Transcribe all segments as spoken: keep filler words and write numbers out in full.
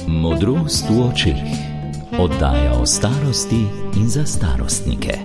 Modrost v očeh. Oddaja o starosti in za starostnike.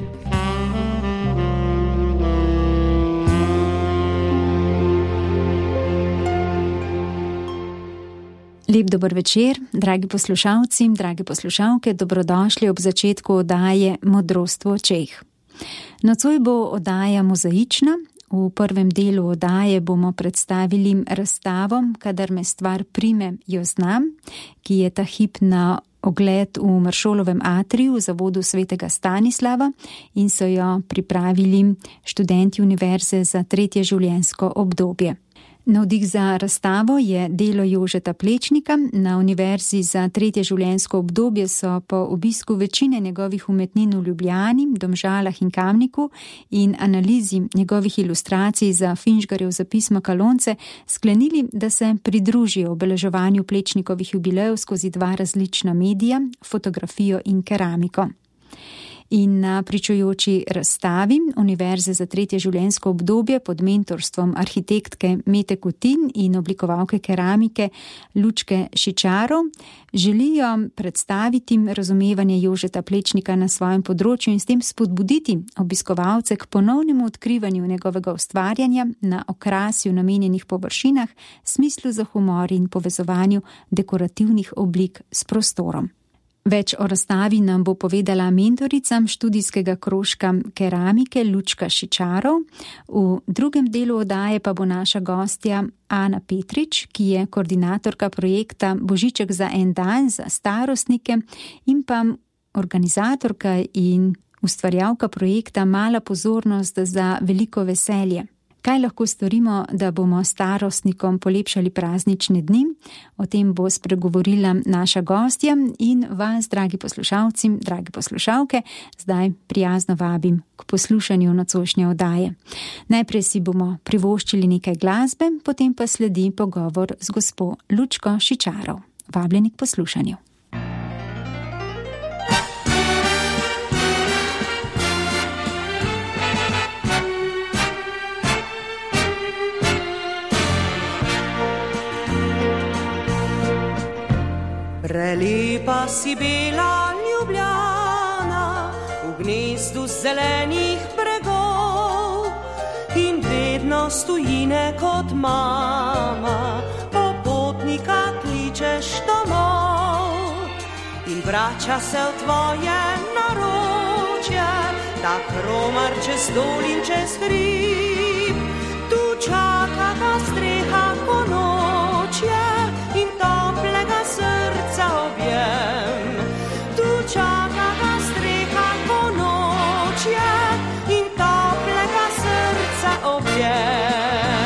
Lep dober večer, dragi poslušalci, dragi poslušalke, dobrodošli ob začetku oddaje Modrost v očeh. Nocoj bo oddaja mozaična. V prvem delu oddaje bomo predstavili razstavo Kadar me stvar prime, jo znam, ki je ta hip na ogled v Maršolovem atriju v zavodu svetega Stanislava in so jo pripravili študenti univerze za tretje življenjsko obdobje. Navdih za razstavo je delo Jožeta Plečnika. Na univerzi za tretje življenjsko obdobje so po obisku večine njegovih umetnin v Ljubljani, Domžalah in Kamniku in analizi njegovih ilustracij za Finžgarjev zapis Makalonce sklenili, da se pridružijo obeleževanju Plečnikovih jubilejev skozi dva različna medija, fotografijo in keramiko. In na pričujoči razstavi Univerze za tretje življenjsko obdobje pod mentorstvom arhitektke Mete Kutin in oblikovalke keramike Lučke Šičarov želijo predstaviti razumevanje Jožeta Plečnika na svojem področju in s tem spodbuditi obiskovalce k ponovnemu odkrivanju njegovega ustvarjanja na okrasju namenjenih površinah, smislu za humor in povezovanju dekorativnih oblik s prostorom. Več o razstavi nam bo povedala mentorica študijskega krožka keramike Lučka Šičarov. V drugem delu oddaje pa bo naša gostja Ana Petrič, ki je koordinatorka projekta Božiček za en dan za starostnike in pa organizatorka in ustvarjalka projekta Mala pozornost za veliko veselje. Kaj lahko storimo, da bomo starostnikom polepšali praznične dni? O tem bo spregovorila naša gostja in vas, dragi poslušalci, dragi poslušalke, zdaj prijazno vabim k poslušanju nocojšnje oddaje. Najprej si bomo privoščili nekaj glasbe, potem pa sledi pogovor z gospo Lučko Šičarov. Vabljeni k poslušanju. Prelepa si bela Ljubljana v gnezdu zelenih bregov in vedno stojine kot mama, popotnika kličeš domov in vrača se v tvoje naročje, tak romar čez dol in čez hrib. Tu čaka ta streha ponočje in toplega srca objem. Tu čaka ta streha ponočje in toplega srca objem.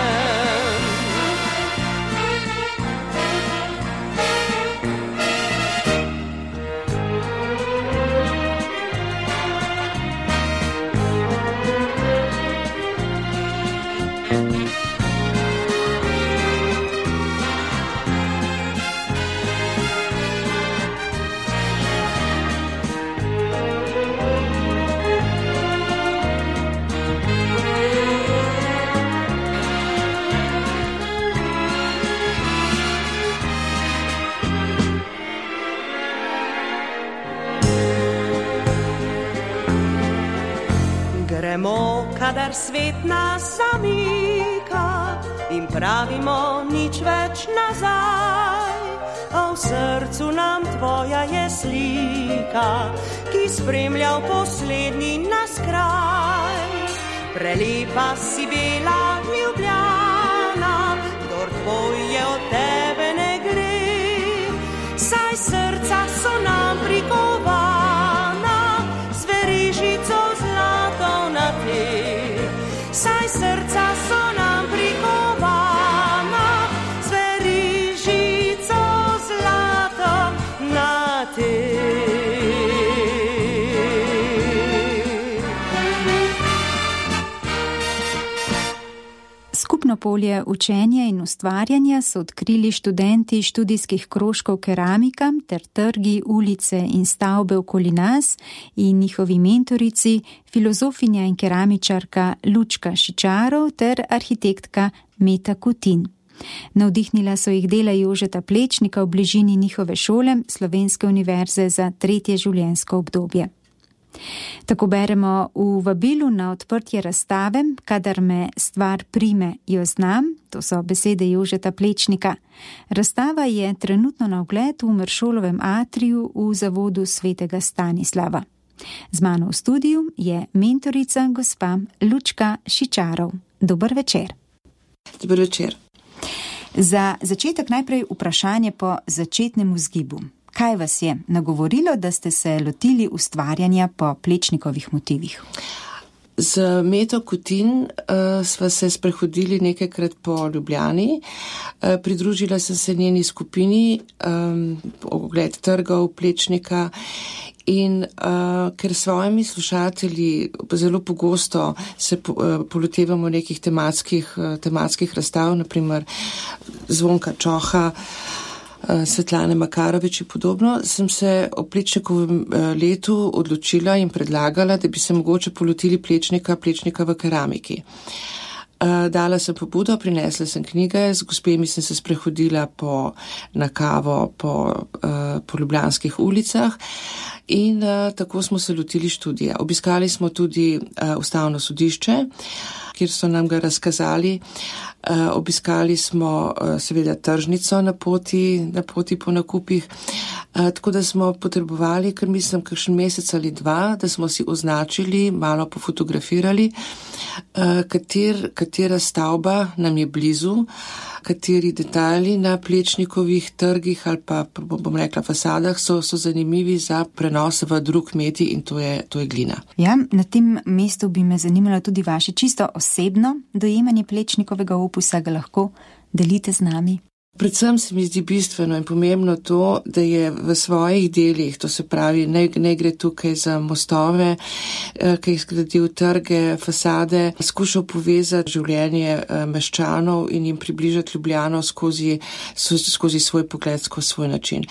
Gremo, kadar svet nas zamika in pravimo nič več nazaj, a v srcu nam tvoja je slika, ki spremlja v poslednji nas kraj. Prelepa si bela Ljubljana, kdor tvoj je od tebe ne gre, saj srca so nam prikovana z verižico na te, saj srca so nam prikovana z verižico zlato na te. Skupno polje učenja in ustvarjanja so odkrili študenti študijskih krožkov keramika ter trgi, ulice in stavbe okoli nas in njihovi mentorici, filozofinja in keramičarka Lučka Šičarov ter arhitektka Meta Kutin. Navdihnila so jih dela Jožeta Plečnika v bližini njihove šole, Slovenske univerze za tretje življenjsko obdobje. Tako beremo v vabilu na odprtje razstave Kadar me stvar prime, jo znam, to so besede Jožeta Plečnika. Razstava je trenutno na ogled v Meršolovem atriju v zavodu svetega Stanislava. Z mano v studiu je mentorica gospa Lučka Šičarov. Dober večer. Dober večer. Za začetek najprej vprašanje po začetnem vzgibu. Kaj vas je nagovorilo, da ste se lotili ustvarjanja po Plečnikovih motivih? Z Meto Kutin uh, sva se sprehodili nekajkrat po Ljubljani. Uh, pridružila sem se njeni skupini, um, ogled trgov Plečnika. In uh, ker svojimi slušatelji zelo pogosto se po, uh, polotevamo nekih tematskih, uh, tematskih razstav, naprimer Zvonka Čoha, uh, Svetlane Makarovič in podobno, sem se o Plečnikovem uh, letu odločila in predlagala, da bi se mogoče polotili Plečnika, Plečnika v keramiki. Uh, dala sem pobudo, prinesla sem knjige, z gospemi sem se sprehodila po, na kavo po, uh, po ljubljanskih ulicah. In uh, tako smo se lotili študija. Obiskali smo tudi uh, ustavno sodišče, kjer so nam ga razkazali. Uh, obiskali smo uh, seveda tržnico na poti, na poti po nakupih. Uh, tako da smo potrebovali, ker mislim, kakšen mesec ali dva, da smo si označili, malo pofotografirali, uh, kater, katera stavba nam je blizu, kateri detajli na Plečnikovih trgih ali pa, bom rekla, fasadah so, so zanimivi za prenos v drug medij in to je, to je glina. Ja, na tem mestu bi me zanimalo tudi vaše čisto osebno dojemanje Plečnikovega opusa, ga lahko delite z nami. Predvsem se mi zdi bistveno in pomembno to, da je v svojih delih, to se pravi, ne, ne gre tukaj za mostove, ki je zgradil trge, fasade, skušal povezati življenje meščanov in jim približati Ljubljano skozi, skozi svoj pogled, skozi svoj način.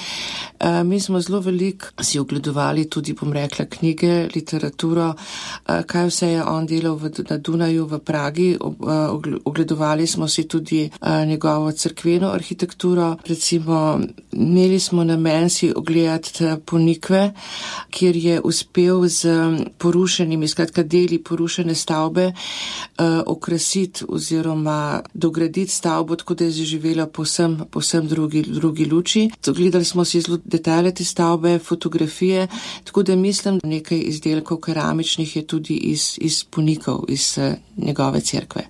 Mi smo zelo veliko si ogledovali tudi, bom rekla, knjige, literaturo, kaj vse je on delal v, na Dunaju, v Pragi. Ogledovali smo si tudi njegovo cerkveno arhitekturo. arhitekturo. Recimo, imeli smo namen si ogledati Ponikve, kjer je uspel z porušenimi, skratka deli porušene stavbe, uh, okrasiti oziroma dograditi stavbo, tako da je zaživela povsem, povsem drugi, drugi luči. Gledali smo si zelo detajle te stavbe, fotografije, tako da mislim, da nekaj izdelkov keramičnih je tudi iz, iz Ponikov, iz uh, njegove cerkve.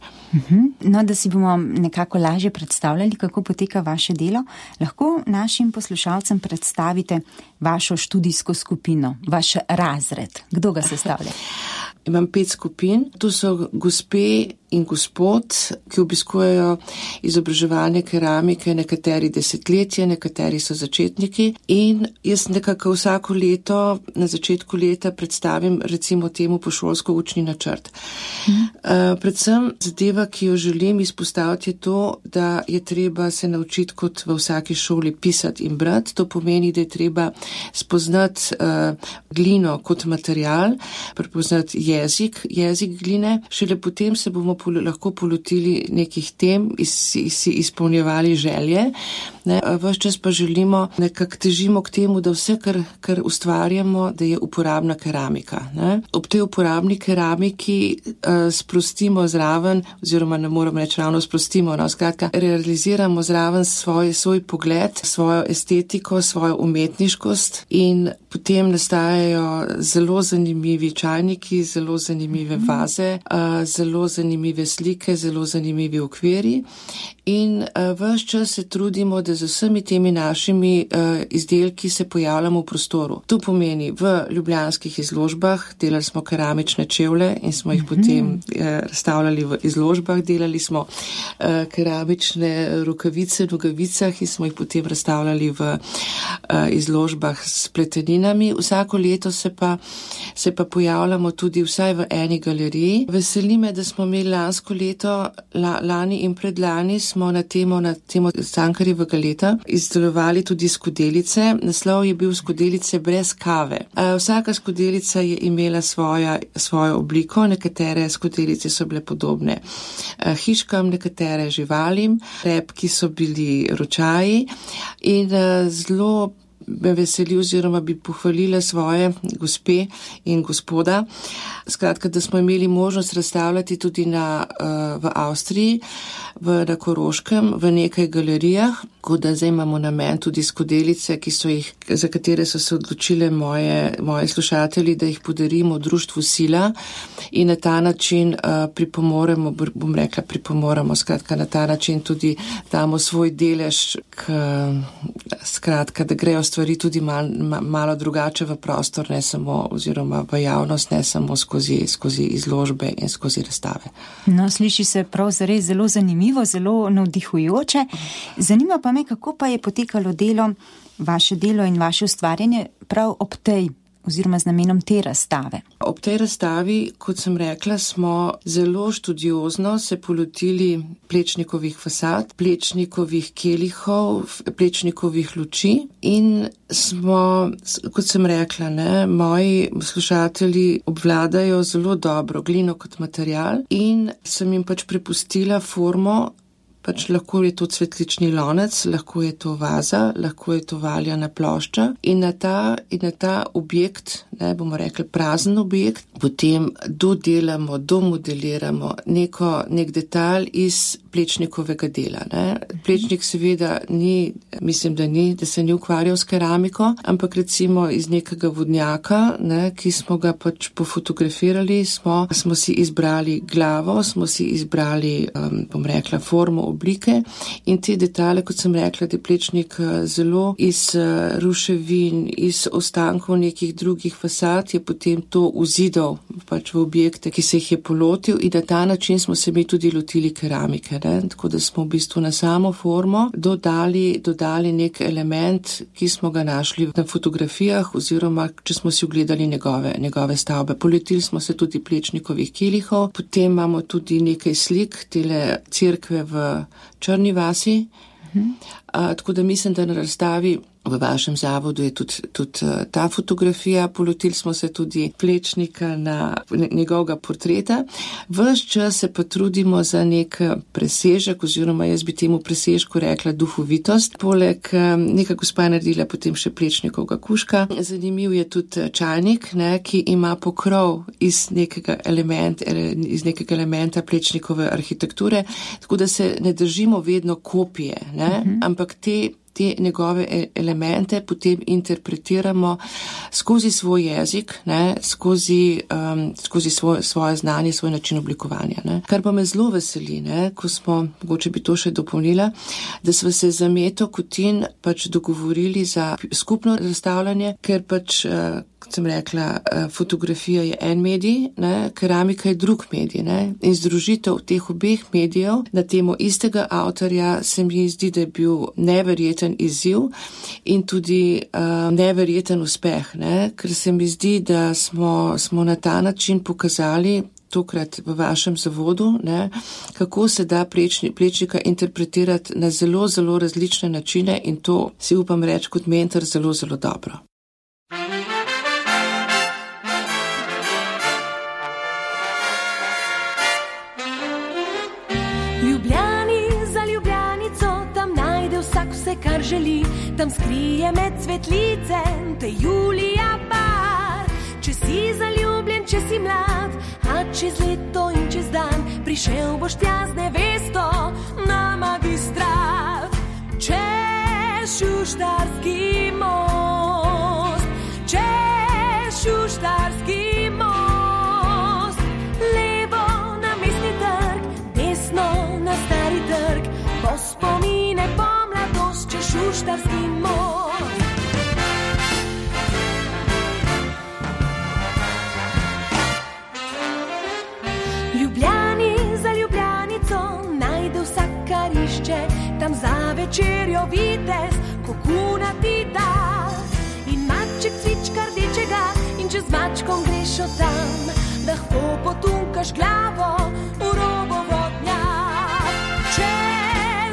No, da si bomo nekako lažje predstavljali, kako poteka vaše delo, lahko našim poslušalcem predstavite vašo študijsko skupino, vaš razred. Kdo ga sestavlja? Imam pet skupin. Tu so gospe in gospod, ki obiskujejo izobraževanje keramike, nekateri desetletje, nekateri so začetniki. In jaz nekako vsako leto, na začetku leta predstavim recimo temu pošolsko učni načrt. Mhm. Uh, predvsem zadeva, ki jo želim izpostaviti, je to, da je treba se naučiti kot v vsaki šoli pisati in brati. To pomeni, da je treba spoznati uh, glino kot material, prepoznati jezik, jezik gline. Šele potem se bomo pol, lahko polotili nekih tem, iz, iz, izpolnjevali želje. Ne, ves čas pa želimo, nekako težimo k temu, da vse, kar, kar ustvarjamo, da je uporabna keramika. Ne. Ob tej uporabni keramiki uh, sprostimo zraven, oziroma ne moramo reči ravno sprostimo, no, skratka, realiziramo zraven svoj, svoj pogled, svojo estetiko, svojo umetniškost in potem nastajajo zelo zanimivi čajniki, zelo zanimive vaze, uh, zelo zanimive slike, zelo zanimivi okviri in uh, ves čas se trudimo, da z vsemi temi našimi uh, izdelki se pojavljamo v prostoru. To pomeni v ljubljanskih izložbah, delali smo keramične čevlje in smo jih potem uh, razstavljali v izložbah, delali smo uh, keramične rokavice, nogavicah in smo jih potem razstavljali v uh, izložbah s pleteninami. Vsako leto se pa, se pa pojavljamo tudi vsaj v eni galeriji. Veseli me, da smo imeli lansko leto, la, lani in predlani smo na temo, na temo Cankarjevega leta izdelovali tudi skodelice. Naslov je bil Skodelice brez kave. Vsaka skodelica je imela svoja, svojo obliko, nekatere skodelice so bile podobne hiškam, nekatere živalim, repki so bili ročaji in zelo me veseli oziroma bi pohvalila svoje gospe in gospoda. Skratka, da smo imeli možnost razstavljati tudi na, v Avstriji, v, na Koroškem, v nekaj galerijah, kot da zdaj imamo namen tudi skodelice, ki so jih, za katere so se odločile moje, moje slušatelji, da jih podarimo društvu Sila in na ta način uh, pripomoremo, bom rekla pripomoremo, skratka na ta način tudi damo svoj delež k, skratka, da grejo stvari tudi mal, ma, malo drugače v prostor, ne samo oziroma v javnost, ne samo skozi, skozi izložbe in skozi razstave. No, sliši se prav zares zelo zanimivo, zelo navdihujoče. Zanima pa me, kako pa je potekalo delo, vaše delo in vaše ustvarjanje prav ob tej oziroma z namenom te razstave. Ob tej razstavi, kot sem rekla, smo zelo študiozno se polotili Plečnikovih fasad, Plečnikovih kelihov, Plečnikovih luči in smo, kot sem rekla, ne, moji slušatelji obvladajo zelo dobro glino kot material in sem jim pač prepustila formo. Pač lahko je to cvetlični lonec, lahko je to vaza, lahko je to valjana plošča in na ta, in na ta objekt, ne, bomo rekli prazen objekt, potem dodelamo, domodeliramo neko, nek detalj iz Plečnikovega dela. Ne. Plečnik seveda ni, mislim, da ni, da se ni ukvarjal s keramiko, ampak recimo iz nekega vodnjaka, ne, ki smo ga pač pofotografirali, smo, smo si izbrali glavo, smo si izbrali, um, bom rekla, formo oblike in te detalje, kot sem rekla, da je Plečnik zelo iz ruševin, iz ostankov nekih drugih fasad, je potem to uzidal pač v objekte, ki se jih je polotil in na ta način smo se mi tudi lotili keramike, ne? Tako da smo v bistvu na samo formo dodali, dodali nek element, ki smo ga našli na fotografijah oziroma, če smo si ogledali njegove, njegove stavbe. Polotili smo se tudi Plečnikovih kelihov, potem imamo tudi nekaj slik tele cerkve v Črni vasi, uh-huh. A, tako da mislim, da na razstavi v vašem zavodu je tudi, tudi ta fotografija. Polotili smo se tudi Plečnika na njegovega portreta. Ves čas se pa trudimo za nek presežek, oziroma jaz bi temu presežku rekla duhovitost. Poleg neka gospa naredila potem še Plečnikovega kužka. Zanimiv je tudi čajnik, ne, ki ima pokrov iz nekega, element, iz nekega elementa Plečnikove arhitekture, tako da se ne držimo vedno kopije, ne, uh-huh. ampak te te njegove elemente potem interpretiramo skozi svoj jezik, ne, skozi, um, skozi svoj, svoje znanje, svoj način oblikovanja. Ne. Kar pa me zelo veseli, ne, ko smo, mogoče bi to še dopolnila, da smo se za Meto Kutin pač dogovorili za skupno razstavljanje, ker pač, uh, kot sem rekla, uh, fotografija je en medij, ne, keramika je drug medij, ne, in združitev teh obeh medijev na temo istega avtorja se mi zdi, da je bil neverjeten izziv in tudi uh, neverjeten uspeh, ne? Ker se mi zdi, da smo, smo na ta način pokazali tokrat v vašem zavodu, ne? Kako se da plečni, Plečnika interpretirati na zelo, zelo različne načine in to si upam reči kot mentor zelo, zelo dobro. Kar želi, tam skrije med cvetlice, te Julija bar. Če si zaljubljen, če si mlad, a čez leto in čez dan, prišel boš tja z nevesto na magistrat. Čez Šuštarski most, čez Šuštarski most, levo na Mestni trg, desno na Stari trg, po spomine po Šuštarski most. Ljubljani za Ljubljanico najde vsak kar išče, tam za večerjo vitez kokuna ti da. In maček cvička rdečega in če z mačkom greš od tam, lahko potunkaš glavo v robo vodnjak. Čez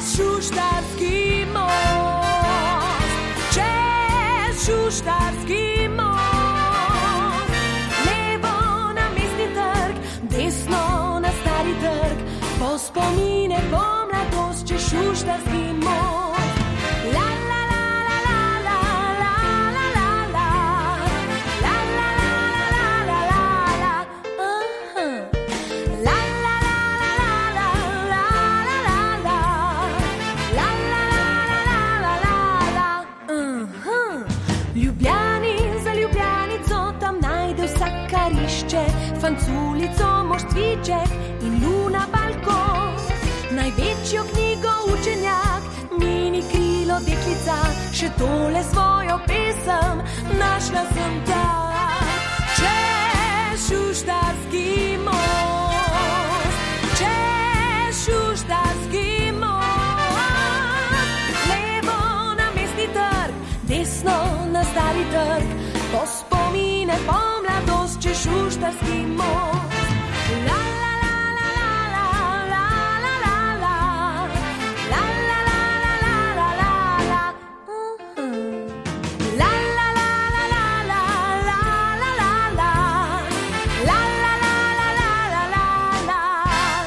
Šuštarski most. Levo na Mestni trg, desno na Stari trg, po spomine po mladost, če Šuštarski most. La la la la la la la la la la la la la la la uh-huh. La la la la la la la la la la la la la la uh-huh. Ljubljani za Ljubljanico, tam najde vsak karišče, fanculico mož cviček in luna balkon. Največjo knjigo učenjak, mini krilo deklica, še tole svojo pesem našla sem tak. Čez Šuštarski most, čez Šuštarski most. Levo na Mestni trg, desno na Stari trg, po spomine po mladost, čez Šuštarski most. La la la la la la la la la la la la la la la la uh-huh. La la la la la la la la la la la la la la la la.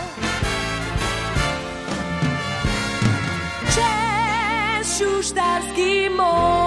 Čez Šuštarski most.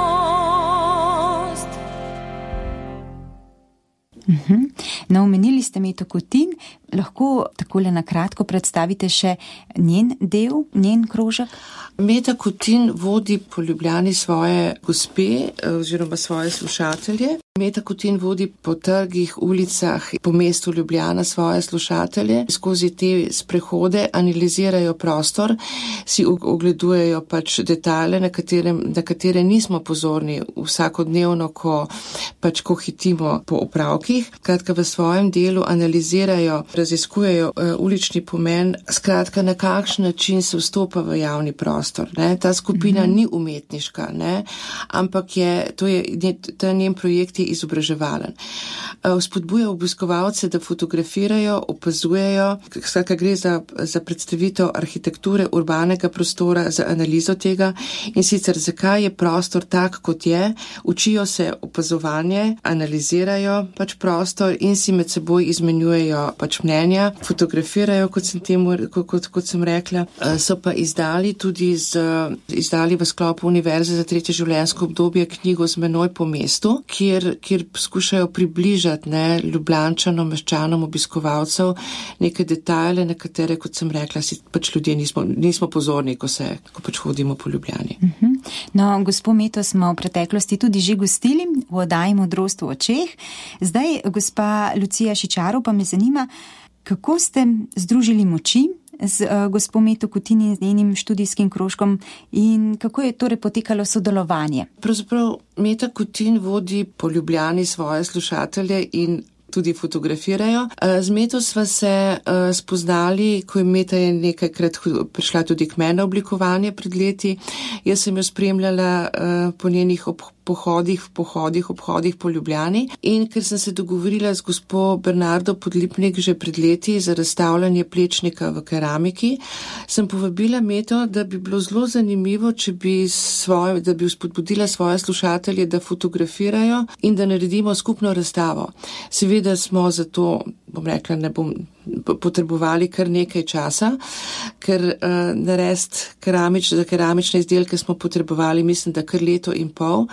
Mhm. No, omenili ste Meto Kutin, lahko takole na kratko predstavite še njen del, njen krožek? Meta Kutin vodi po Ljubljani svoje gospe oziroma svoje slušatelje. Meta Kutin vodi po trgih, ulicah, po mestu Ljubljana svoje slušatelje. Skozi te sprehode analizirajo prostor, si ogledujejo pač detajle, na katere, na katere nismo pozorni vsakodnevno, ko pač ko hitimo po opravkih. Kratka, v svojem delu analizirajo, raziskujejo uh, ulični pomen, skratka, na kakšen način se vstopa v javni prostor. Ne? Ta skupina mm-hmm. ni umetniška, ne? Ampak je, to je, ta njen projekt je izobraževalen. Vzpodbuja obiskovalce, da fotografirajo, opazujejo, skratka gre za, za predstavitev arhitekture urbanega prostora, za analizo tega in sicer zakaj je prostor tak, kot je, učijo se opazovanje, analizirajo pač prostor in si med seboj izmenjujejo pač mnenja, fotografirajo, kot sem temu, kot, kot sem rekla, so pa izdali tudi z, izdali v sklopu Univerze za tretje življenjsko obdobje knjigo Z menoj po mestu, kjer, kjer skušajo približati ne, Ljubljančanom, meščanom, obiskovalcev neke detajle, na katere, kot sem rekla, si pač ljudje nismo, nismo pozorni, ko se, ko pač hodimo po Ljubljani. Uh-huh. No, gospo Meto smo v preteklosti tudi že gostili v oddaji Modrost v očeh. Zdaj, gospa Lucija Šičarov, pa me zanima, kako ste združili moči z uh, gospo Meto Kutin in z njenim študijskim krožkom in kako je torej potekalo sodelovanje? Pravzaprav Meta Kutin vodi po Ljubljani svoje slušatelje in tudi fotografirajo. Z Meto sva se uh, spoznali, ko je Meta je nekajkrat prišla tudi k mene oblikovanje pred leti. Jaz sem jo spremljala uh, po njenih ob pohodih, pohodih, obhodih po Ljubljani in ker sem se dogovorila z gospo Bernardo Podlipnik že pred leti za razstavljanje plečnika v keramiki, sem povabila Meto, da bi bilo zelo zanimivo, če bi svoje, da bi vzpodbudila svoje slušatelje, da fotografirajo in da naredimo skupno razstavo. Seveda smo za to, bom rekla, ne bom potrebovali kar nekaj časa, ker uh, narediti keramič, za keramične izdelke smo potrebovali, mislim, da kar leto in pol.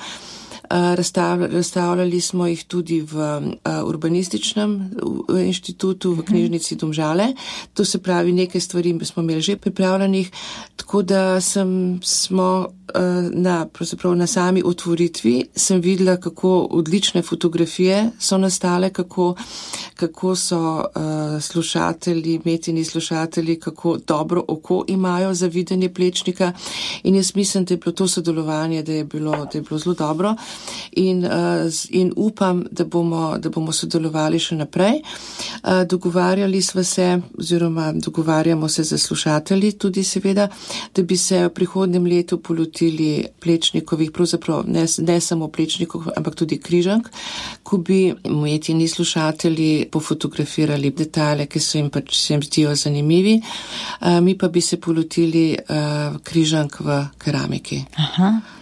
Razstavljali smo jih tudi v Urbanističnem inštitutu, v knjižnici Domžale. To se pravi, nekaj stvari smo imeli že pripravljenih, tako da sem, smo na, pravzaprav na sami otvoritvi sem videla, kako odlične fotografije so nastale, kako, kako so uh, slušatelji, Metini slušatelji, kako dobro oko imajo za videnje plečnika in jaz mislim, da je bilo to sodelovanje, da je bilo, da je bilo zelo dobro. In, uh, in upam, da bomo, da bomo sodelovali še naprej. Uh, dogovarjali smo se, oziroma dogovarjamo se za slušatelji tudi seveda, da bi se v prihodnjem letu polotili plečnikovih, pravzaprav ne, ne samo plečnikov, ampak tudi križank, ko bi Metini slušatelji pofotografirali detajle, ki so jim pač se jim zdijo zanimivi, uh, mi pa bi se polotili uh, križank v keramiki. Aha.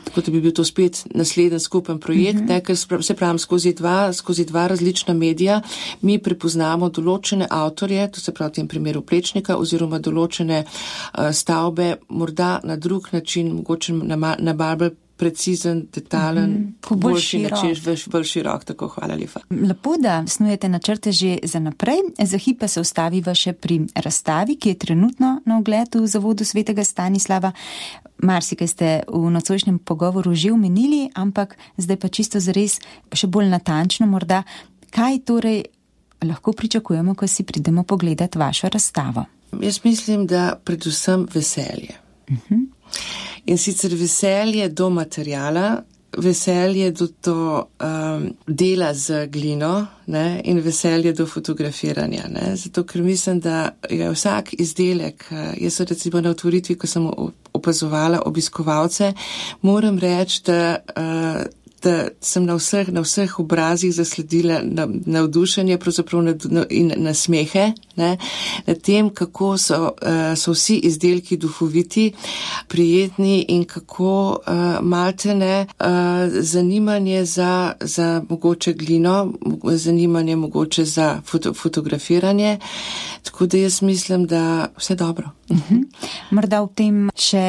Tako da bi bil to spet naslednji skupen projekt, uh-huh. ne, ker se pravim skozi dva, skozi dva različna medija mi prepoznamo določene avtorje, to se pravi v tem primeru Plečnika, oziroma določene uh, stavbe, morda na drug način, mogoče na, na bolj precizen, detalen, mm-hmm. boljši način, bolj širok, tako hvala lepa. Lepo, da snujete načrte že za naprej, za hip pa se ustaviva še pri razstavi, ki je trenutno na ogled v Zavodu svetega Stanislava. Marsikaj ste v nocojšnjem pogovoru že omenili, ampak zdaj pa čisto zares, še bolj natančno morda, kaj torej lahko pričakujemo, ko si pridemo pogledati vašo razstavo? Jaz mislim, da predvsem veselje. Uh-huh. In sicer veselje do materijala, veselje do to um, dela z glino, ne, in veselje do fotografiranja. Ne. Zato, ker mislim, da je vsak izdelek, jaz sem recimo na otvoritvi, ko sem opazovala obiskovalce, moram reči, da uh, da sem na vseh, na vseh obrazih zasledila navdušenje pravzaprav na, in nasmehe, ne, na tem, kako so, uh, so vsi izdelki duhoviti, prijetni in kako uh, maltene uh, zanimanje za, za mogoče glino, zanimanje mogoče za foto, fotografiranje. Tako da jaz mislim, da vse dobro. Uh-huh. Morda v tem še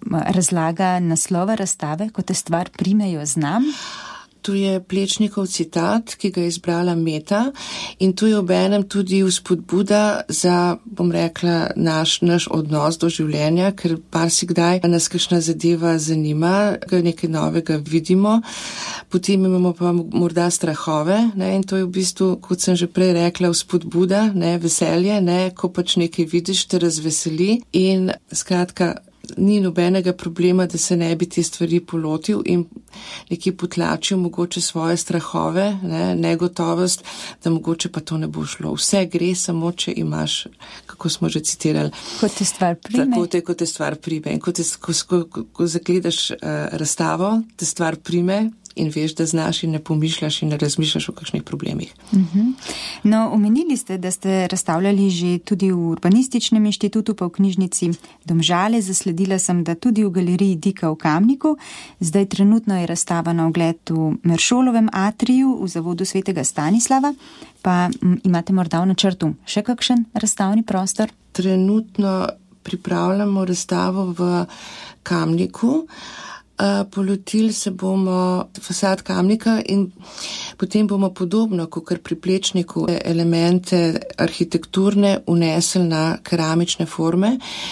razlaga naslova razstave, ko te stvar primejo znam? Tu je Plečnikov citat, ki ga je izbrala Meta, in tu je obenem tudi vzpodbuda za, bom rekla, naš, naš odnos do življenja, ker marsikdaj nas kakšna zadeva zanima, nekaj novega vidimo, potem imamo pa morda strahove, ne, in to je v bistvu, kot sem že prej rekla, vzpodbuda, ne, veselje, ne, ko pač nekaj vidiš, te razveseli in skratka, ni nobenega problema, da se ne bi te stvari polotil in nekje potlačil mogoče svoje strahove, ne, negotovost, da mogoče pa to ne bo šlo. Vse gre samo, če imaš, kako smo že citirali. Kot te stvar prime. Tako te, kot te stvar prime. In ko, te, ko, ko, ko zagledaš uh, razstavo, te stvar prime in veš, da znaš in ne pomišljaš in ne razmišljaš o kakšnih problemih. Uh-huh. No, omenili ste, da ste razstavljali že tudi v Urbanističnem inštitutu, pa v knjižnici Domžale. Zasledila sem, da tudi v galeriji Dika v Kamniku. Zdaj trenutno je razstava na ogled v Meršolovem atriju v Zavodu svetega Stanislava. Pa m, imate morda v načrtu še kakšen razstavni prostor? Trenutno pripravljamo razstavo v Kamniku. Uh, polotili se bomo fasad Kamnika in potem bomo podobno, kot pri Plečniku, elemente arhitekturne unesli na keramične forme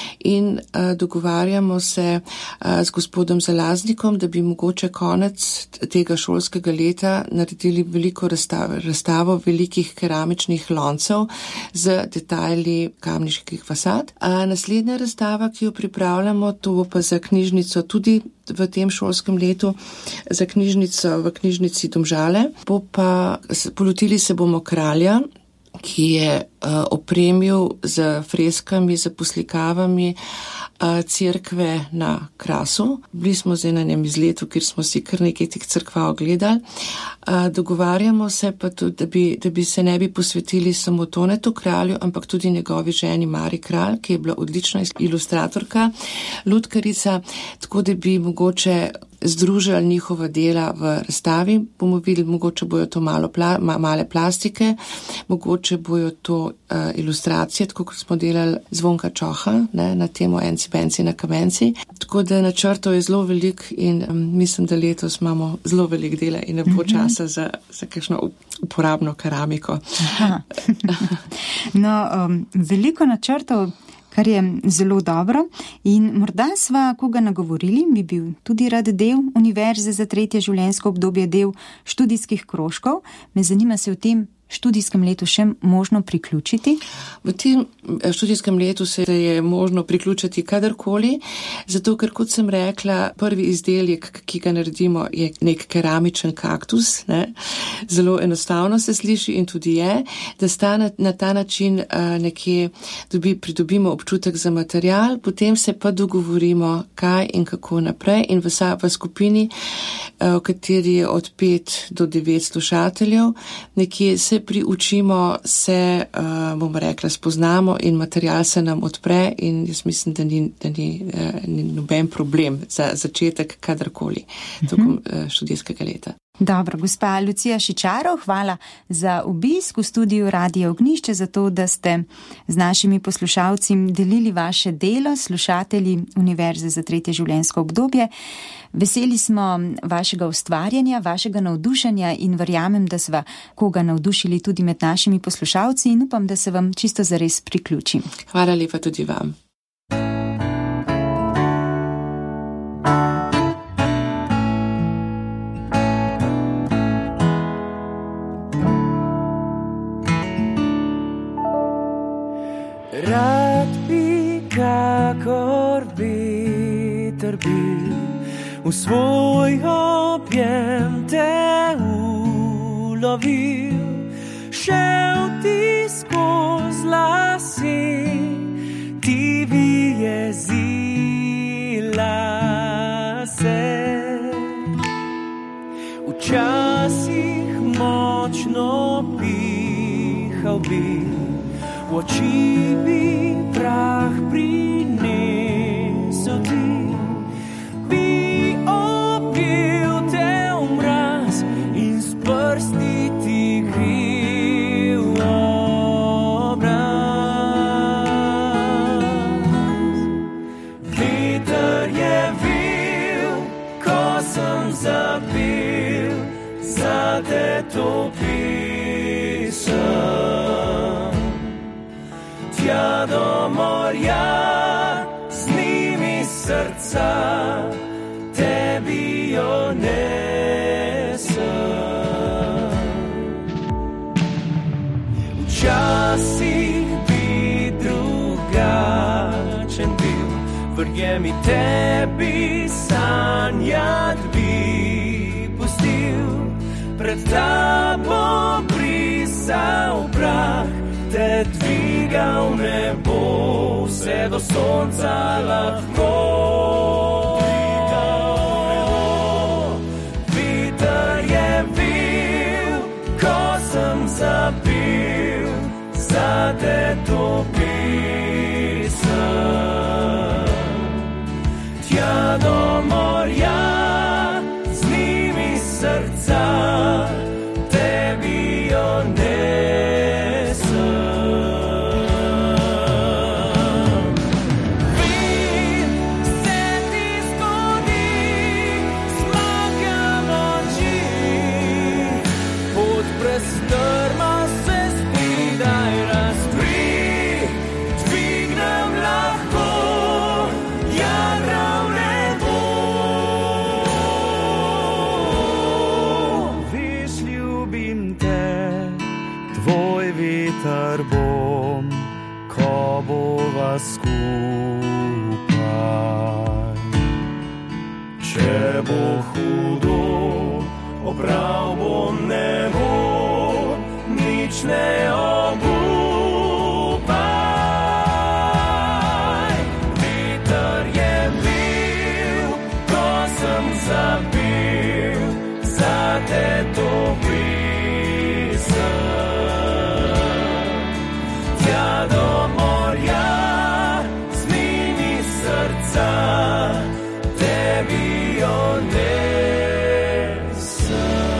in uh, dogovarjamo se uh, z gospodom Zalaznikom, da bi mogoče konec tega šolskega leta naredili veliko razstavo, razstavo velikih keramičnih loncev z detajli kamniških fasad. A naslednja razstava, ki jo pripravljamo, to bo pa za knjižnico tudi v tem šolskem letu, za knjižnico v knjižnici Domžale. Bo pa, polotili se bomo kralja, ki je uh, opremil z freskami, z poslikavami uh, cerkve na Krasu. Bili smo zdaj na njem izletu, kjer smo si kar nekaj teh cerkva ogledali. Uh, dogovarjamo se pa tudi, da bi, da bi se ne bi posvetili samo Tonetu kralju, ampak tudi njegovi ženi Mari Kralj, ki je bila odlična ilustratorka, lutkarica, tako da bi mogoče združili njihova dela v razstavi. Bomo videli, mogoče bojo to malo pla, ma, male plastike, mogoče bojo to uh, ilustracije, tako kot smo delali Zvonka Čoha, ne, na temo Enci Benci na Kamenci. Tako da načrtov je zelo velik in um, mislim, da letos imamo zelo velik dela in ne bo časa za, za kakšno uporabno keramiko. No, um, veliko načrtov, kar je zelo dobro, in morda sva koga nagovorili, bi bil tudi rad del Univerze za tretje življenjsko obdobje, del študijskih krožkov. Me zanima se v tem študijskem letu še možno priključiti? V tem študijskem letu se je možno priključiti kadarkoli, zato ker, kot sem rekla, prvi izdelek, ki ga naredimo, je nek keramičen kaktus. Ne? Zelo enostavno se sliši in tudi je, da sta na, na ta način uh, nekje dobi, pridobimo občutek za material, potem se pa dogovorimo, kaj in kako naprej in v, v skupini v kateri je od pet do devet slušateljev. Nekje se priučimo, se, bomo rekla, spoznamo in material se nam odpre in jaz mislim, da ni, da ni, ni noben problem za začetek kadarkoli tokom študijskega leta. Dobro, gospa Lucija Šičarov, hvala za obisk v studiu Radia Ognjišče, za to, da ste z našimi poslušalci delili vaše delo, slušatelji Univerze za tretje življenjsko obdobje. Veseli smo vašega ustvarjanja, vašega navdušenja in verjamem, da sva koga navdušili tudi med našimi poslušalci in upam, da se vam čisto zares priključim. Hvala lepa tudi vam. Rad bi, kakor veter bil, v svoj objem te ulovil, šel ti skoz lase, ti vyjezila se. Včasih močno pihal bil, v oči bi prah prinesel ti, bi objel te v mraz in s prsti ti kril obraz. Veter je vil, ko sem zapel, za te to pesem. Tja do morja, z njimi srca, tebi jo nesem. Včasih bi drugačen bil, verjemi tebi sanjat bi pustil, pred tabo brisal prah, te dvigal nebo, vse do sonca lahko. Veter je vil, ko sem zapil, za te to pesem. Tja do morja, z njimi srca, tebi jo nesem. Skupaj. Če bo hudo, obral bom nebo, nič ne obupaj. Veter je bil, ko sem zapil, za te to pesem. Tja do morja, tebi jo nesem.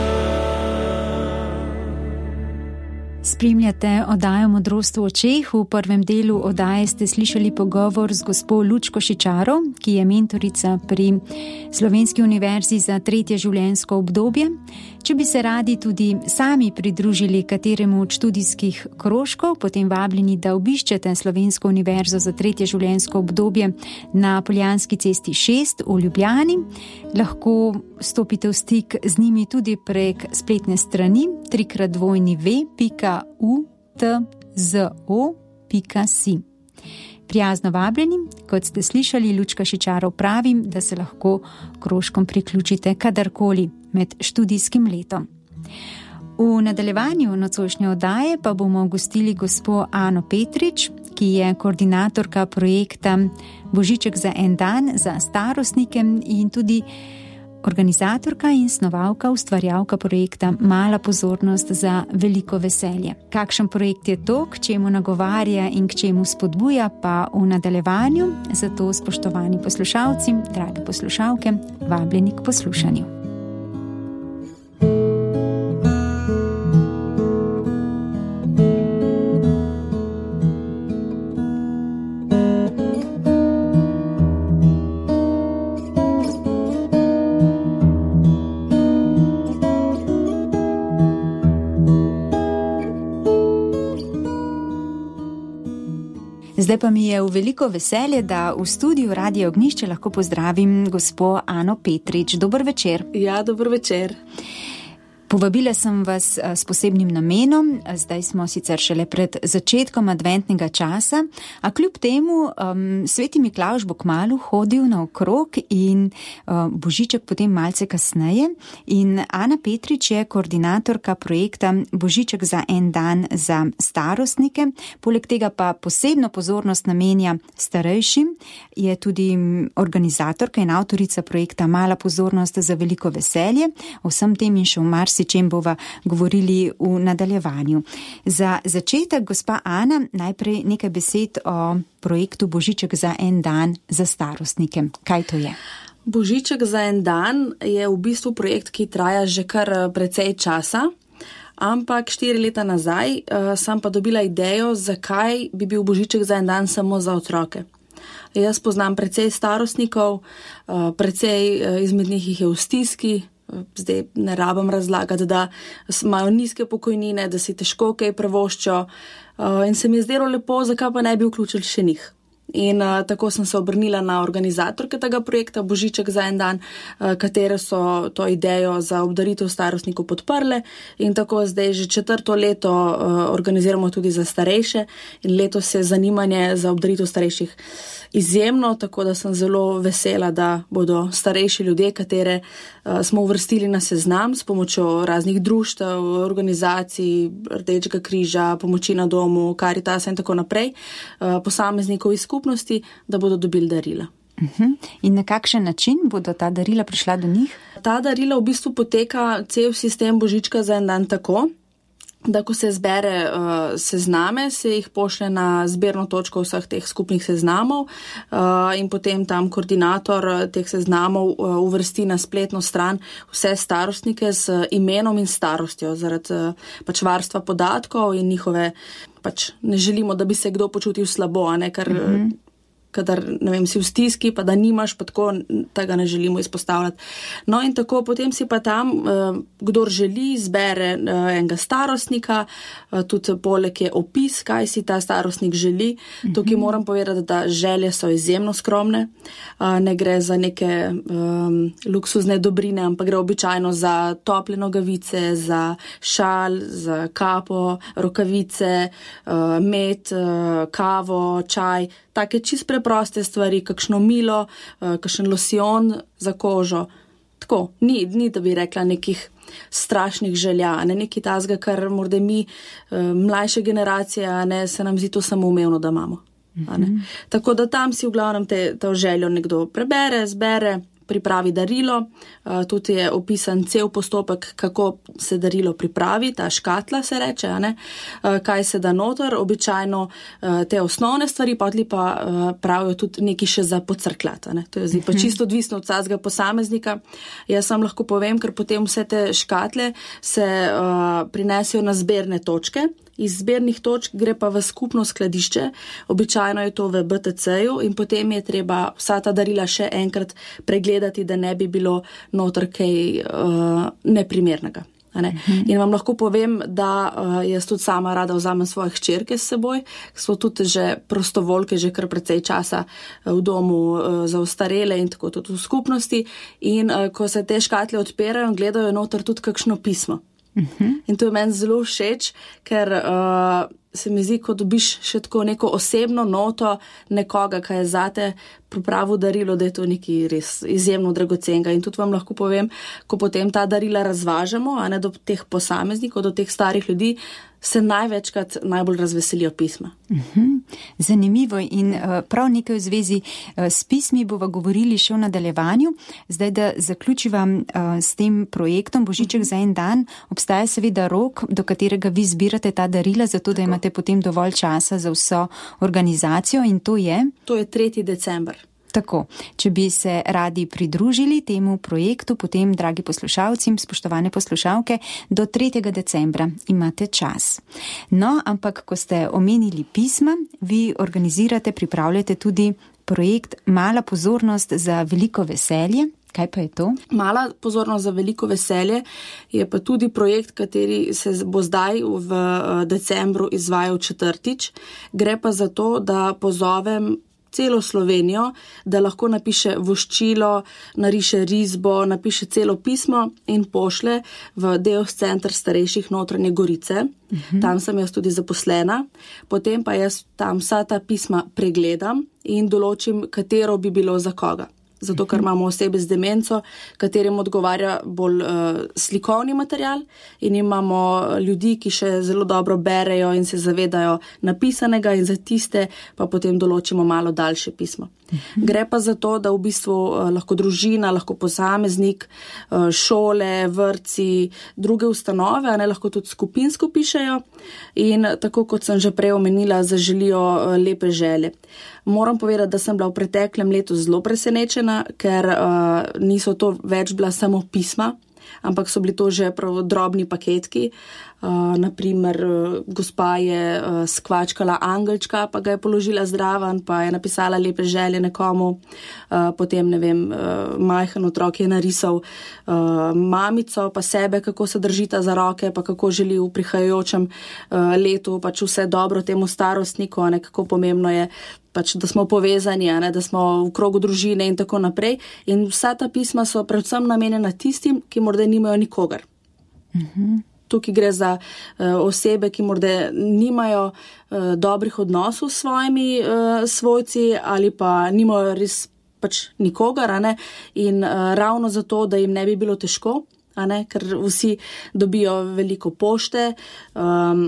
Spremljate oddajo Modrost v očeh. V prvem delu oddaje ste slišali pogovor z gospo Lučko Šičarov, ki je mentorica pri Slovenski univerzi za tretje življenjsko obdobje. Če bi se radi tudi sami pridružili kateremu od študijskih krožkov, potem vabljeni, da obiščete Slovensko univerzo za tretje življenjsko obdobje na Poljanski cesti šest v Ljubljani. Lahko stopite v stik z njimi tudi prek spletne strani trikrat dvojni ve pika u t z o pika si. Prijazno vabljeni, kot ste slišali, Lučka Šičarov pravim, da se lahko krožkom priključite kadarkoli med študijskim letom. V nadaljevanju nocojšnje oddaje pa bomo gostili gospo Ano Petrič, ki je koordinatorka projekta Božiček za en dan za starostnike in tudi organizatorka in snovalka, ustvarjalka projekta Mala pozornost za veliko veselje. Kakšen projekt je to, k čemu nagovarja in k čemu spodbuja, pa v nadaljevanju. Zato, spoštovani poslušalci, drage poslušalke, vabljeni k poslušanju. Zdaj pa mi je v veliko veselje, da v studiu Radia Ognjišče lahko pozdravim gospo Ano Petrič. Dober večer. Ja, dober večer. Povabila sem vas s posebnim namenom, zdaj smo sicer šele pred začetkom adventnega časa, a kljub temu um, Sveti Miklavž bo kmalu hodil naokrog in uh, Božiček potem malce kasneje. In Ana Petrič je koordinatorka projekta Božiček za en dan za starostnike, poleg tega pa posebno pozornost namenja starejšim, je tudi organizatorka in avtorica projekta Mala pozornost za veliko veselje. O vsem tem in še v marsi čem bova govorili v nadaljevanju. Za začetek, gospa Ana, najprej nekaj besed o projektu Božiček za en dan za starostnike. Kaj to je? Božiček za en dan je v bistvu projekt, ki traja že kar precej časa, ampak štiri leta nazaj uh, sem pa dobila idejo, zakaj bi bil Božiček za en dan samo za otroke. Jaz poznam precej starostnikov, uh, precej uh, izmed njih jih je v stiski. Zdaj ne rabim razlagati, da imajo nizke pokojnine, da si težko kaj privoščijo in se mi je zdelo lepo, zakaj pa ne bi vključili še njih. In uh, tako sem se obrnila na organizatorke tega projekta Božiček za en dan, uh, katere so to idejo za obdaritev starostnikov podprle in tako zdaj že četrto leto uh, organiziramo tudi za starejše in letos je zanimanje za obdaritev starejših izjemno, tako da sem zelo vesela, da bodo starejši ljudje, katere uh, smo uvrstili na seznam s pomočjo raznih društev, organizacij, Rdečega križa, pomoči na domu, Karitasa in tako naprej, uh, posameznikov iz skupnosti, da bodo dobili darila. Uh-huh. In na kakšen način bodo ta darila prišla do njih? Ta darila v bistvu poteka cel sistem Božička za en dan tako, da ko se zbere uh, sezname, se jih pošle na zbirno točko vseh teh skupnih seznamov uh, in potem tam koordinator teh seznamov uh, uvrsti na spletno stran vse starostnike z imenom in starostjo zaradi uh, pač varstva podatkov in njihove, pač ne želimo, da bi se kdo počutil slabo, a ne, ker uh-huh. kadar, ne vem, si v stiski, pa da nimaš, pa tako tega ne želimo izpostavljati. No in tako potem si pa tam, uh, kdor želi, zbere uh, enega starostnika, uh, tudi poleg je opis, kaj si ta starostnik želi. Mm-hmm. Tukaj moram povedati, da želje so izjemno skromne, uh, ne gre za neke um, luksuzne dobrine, ampak gre običajno za tople nogavice, za šal, za kapo, rokavice, uh, med, uh, kavo, čaj, take čist preproste stvari, kakšno milo, kakšen losion za kožo. Tako, ni, ni da bi rekla nekih strašnih želja, ne nekaj tazga, kar morda mi, mlajše generacije, ne, se nam zdi to samoumevno, da imamo. Mm-hmm. Tako da tam si v glavnem te, to željo nekdo prebere, zbere, pripravi darilo, tudi je opisan cel postopek, kako se darilo pripravi, ta škatla se reče, ne? Kaj se da noter, običajno te osnovne stvari, potli pa pravijo tudi neki še za pocrklat, ne? To je zdaj pa čisto odvisno od vsakega posameznika. Jaz sam lahko povem, ker potem vse te škatle se uh, prinesejo na zbirne točke. Iz zbirnih točk gre pa v skupno skladišče, običajno je to v B T C-ju in potem je treba vsa ta darila še enkrat pregledati, da ne bi bilo noter kaj uh, neprimernega. Ne? Mm-hmm. In vam lahko povem, da uh, jaz tudi sama rada vzamem svoje hčerke s seboj, so tudi že prostovoljke, že kar precej časa v domu uh, za ostarele in tako tudi v skupnosti in uh, ko se te škatle odpirajo in gledajo noter tudi kakšno pismo. Uh-huh. In to je meni zelo všeč, ker uh, se mi zdi, ko dobiš še tako neko osebno noto nekoga, kaj je zate pripravil darilo, da je to nekaj res izjemno dragocenega. In tudi vam lahko povem, ko potem ta darila razvažamo, a ne do teh posameznikov, do teh starih ljudi, se največkrat najbolj razveselijo pisma. Uhum. Zanimivo in uh, prav nekaj v zvezi uh, s pismi bova govorili še v nadaljevanju. Zdaj, da zaključiva uh, s tem projektom Božiček uhum. Za en dan, obstaja seveda rok, do katerega vi zbirate ta darila, zato da imate potem dovolj časa za vso organizacijo in to je? To je tretji december. Tako, če bi se radi pridružili temu projektu, potem, dragi poslušalci, spoštovane poslušalke, do tretjega decembra imate čas. No, ampak, ko ste omenili pisma, vi organizirate, pripravljate tudi projekt Mala pozornost za veliko veselje. Kaj pa je to? Mala pozornost za veliko veselje je pa tudi projekt, kateri se bo zdaj v decembru izvajal četrtič. Gre pa za to, da pozovem celo Slovenijo, da lahko napiše voščilo, nariše risbo, napiše celo pismo in pošle v Deos center starejših Notranje Gorice. Uh-huh. Tam sem jaz tudi zaposlena. Potem pa jaz tam vsa ta pisma pregledam in določim, katero bi bilo za koga. Zato, ker imamo osebe z demenco, katerim odgovarja bolj uh, slikovni material in imamo ljudi, ki še zelo dobro berejo in se zavedajo napisanega in za tiste pa potem določimo malo daljše pismo. Gre pa za to, da v bistvu uh, lahko družina, lahko posameznik, uh, šole, vrtci, druge ustanove, a ne lahko tudi skupinsko pišejo in tako kot sem že prej omenila, zaželijo uh, lepe želje. Moram povedati, da sem bila v preteklem letu zelo presenečena, ker uh, niso to več bila samo pisma, ampak so bili to že prav drobni paketki. Uh, naprimer, uh, gospa je uh, skvačkala angelčka, pa ga je položila zraven, pa je napisala lepe želje nekomu. Uh, potem, ne vem, uh, majhen otrok je narisal uh, mamico, pa sebe, kako se držita za roke, pa kako želi v prihajajočem uh, letu pač vse dobro temu starostniku, ne, kako pomembno je, pač, da smo povezani, ne, da smo v krogu družine in tako naprej. In vsa ta pisma so predvsem namenjena tistim, ki morda nimajo nikogar. Mhm. Tukaj gre za uh, osebe, ki morda nimajo uh, dobrih odnosov s svojimi uh, svojci ali pa nimajo res pač nikogar, a ne? In uh, ravno zato, da jim ne bi bilo težko, a ne? Ker vsi dobijo veliko pošte, um,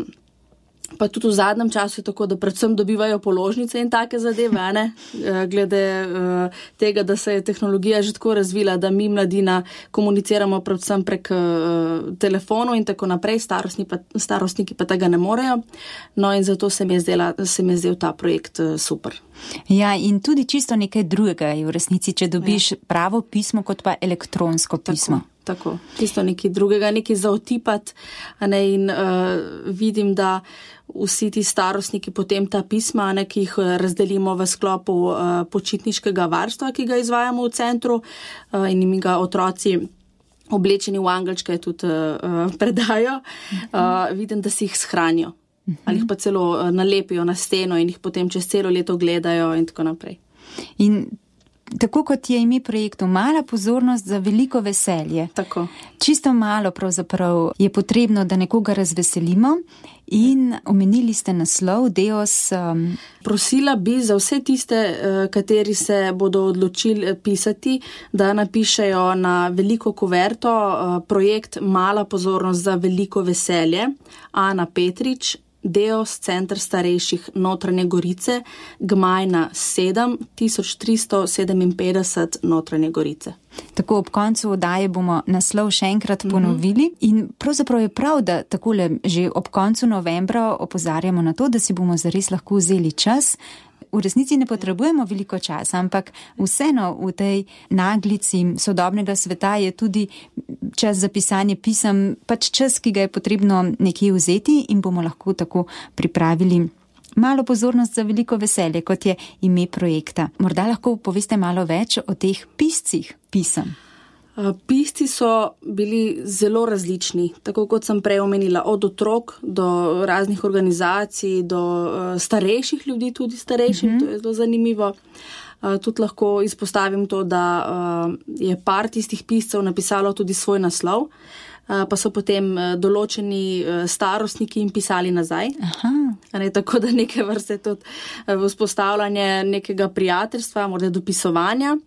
pa tudi v zadnjem času je tako, da predvsem dobivajo položnice in take zadeve, a ne? Glede uh, tega, da se je tehnologija že tako razvila, da mi mladina komuniciramo predvsem prek uh, telefonov in tako naprej, starostni pa, starostniki pa tega ne morejo. No in zato se mi je zdela, se mi je zdel ta projekt uh, super. Ja, in tudi čisto nekaj drugega je v resnici, če dobiš ja. pravo pismo kot pa elektronsko pismo. Tako. Tako, tisto nekaj drugega, nekaj za otipati, a ne, in uh, vidim, da vsi ti starostniki potem ta pisma, ne, ki jih razdelimo v sklopu uh, počitniškega varstva, ki ga izvajamo v centru uh, in jim ga otroci oblečeni v angelčke tudi uh, predajo, uh, vidim, da si jih shranijo ali jih pa celo uh, nalepijo na steno in jih potem čez celo leto gledajo in tako naprej. In tako kot je ime projektu, mala pozornost za veliko veselje. Tako. Čisto malo pravzaprav je potrebno, da nekoga razveselimo in omenili ste naslov Deos. Um... Prosila bi za vse tiste, kateri se bodo odločili pisati, da napišejo na veliko kuverto projekt Mala pozornost za veliko veselje. Ana Petrič, Deos center starejših Notranje Gorice, Gmajna sedem, tisoč tristo sedeminpetdeset Notranje Gorice. Tako ob koncu oddaje bomo naslov še enkrat ponovili mm-hmm. in pravzaprav je prav, da takole že ob koncu novembra opozarjamo na to, da si bomo zares lahko vzeli čas. V resnici ne potrebujemo veliko časa, ampak vseeno v tej naglici sodobnega sveta je tudi čas za pisanje pisem, pač čas, ki ga je potrebno nekje vzeti in bomo lahko tako pripravili malo pozornost za veliko veselje, kot je ime projekta. Morda lahko poveste malo več o teh piscih pisem. Pisci so bili zelo različni, tako kot sem prej omenila, od otrok do raznih organizacij, do starejših ljudi, tudi starejših, mm-hmm. to je zelo zanimivo. Tudi lahko izpostavim to, da je par tistih piscev napisalo tudi svoj naslov. pa so potem določeni starostniki jim pisali nazaj. Aha. Ne, tako da neke vrste tudi vzpostavljanje nekega prijateljstva, morda dopisovanja.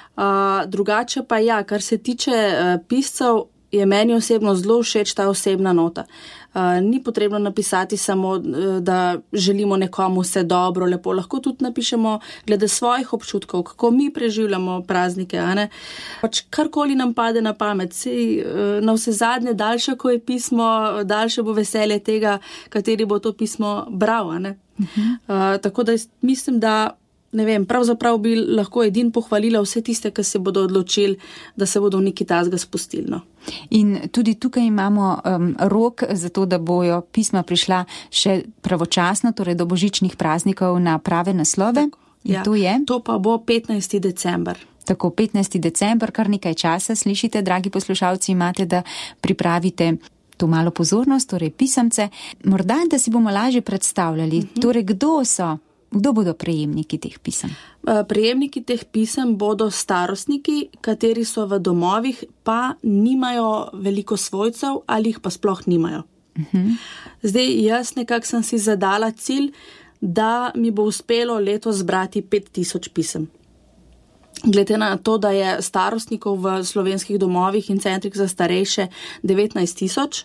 Drugače pa ja, kar se tiče piscev, je meni osebno zelo všeč ta osebna nota. Uh, ni potrebno napisati samo, da želimo nekomu vse dobro, lepo. Lahko tudi napišemo glede svojih občutkov, kako mi preživljamo praznike, a ne? Pač karkoli nam pade na pamet. Sej, na vse zadnje, daljše, ko je pismo, daljše bo veselje tega, kateri bo to pismo bral, a ne? Uh-huh. Uh, tako da mislim, da ne vem, pravzaprav bi lahko edin pohvalila vse tiste, ki se bodo odločili, da se bodo v neki tazga spustili. No. In tudi tukaj imamo um, rok za to, da bojo pisma prišla še pravočasno, torej do božičnih praznikov na prave naslove. Tako, ja, to je? To pa bo petnajsti december. Tako, petnajsti december, kar nekaj časa, slišite, dragi poslušalci, imate, da pripravite to malo pozornost, torej pisemce. Morda, da si bomo lažje predstavljali, uh-huh. torej kdo so Kdo bodo prejemniki teh pisem? Prejemniki teh pisem bodo starostniki, kateri so v domovih, pa nimajo veliko svojcev ali jih pa sploh nimajo. Uh-huh. Zdaj, jaz nekako sem si zadala cilj, da mi bo uspelo letos zbrati pet tisoč pisem. Glede na to, da je starostnikov v slovenskih domovih in centrih za starejše devetnajst tisoč,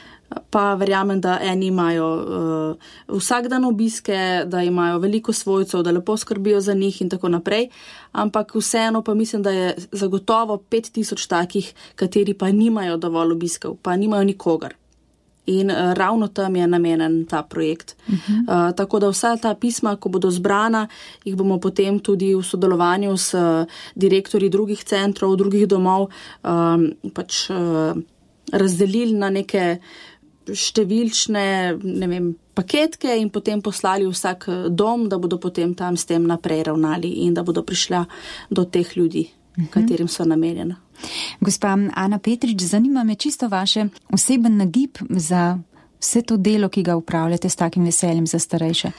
pa verjamem, da eni imajo uh, vsak dan obiske, da imajo veliko svojcev, da lepo skrbijo za njih in tako naprej, ampak vseeno pa mislim, da je zagotovo pet tisoč takih, kateri pa nimajo dovolj obiskov, pa nimajo nikogar. In uh, ravno tam je namenjen ta projekt. Uh-huh. Uh, tako da vsa ta pisma, ko bodo zbrana, jih bomo potem tudi v sodelovanju s uh, direktorji drugih centrov, drugih domov, um, pač uh, razdelili na neke številčne, ne vem, paketke in potem poslali vsak dom, da bodo potem tam s tem naprej ravnali in da bodo prišla do teh ljudi, uh-huh. katerim so namenjena. Gospa Ana Petrič, zanima me čisto vaše oseben nagib za vse to delo, ki ga upravljate s takim veseljem za starejše.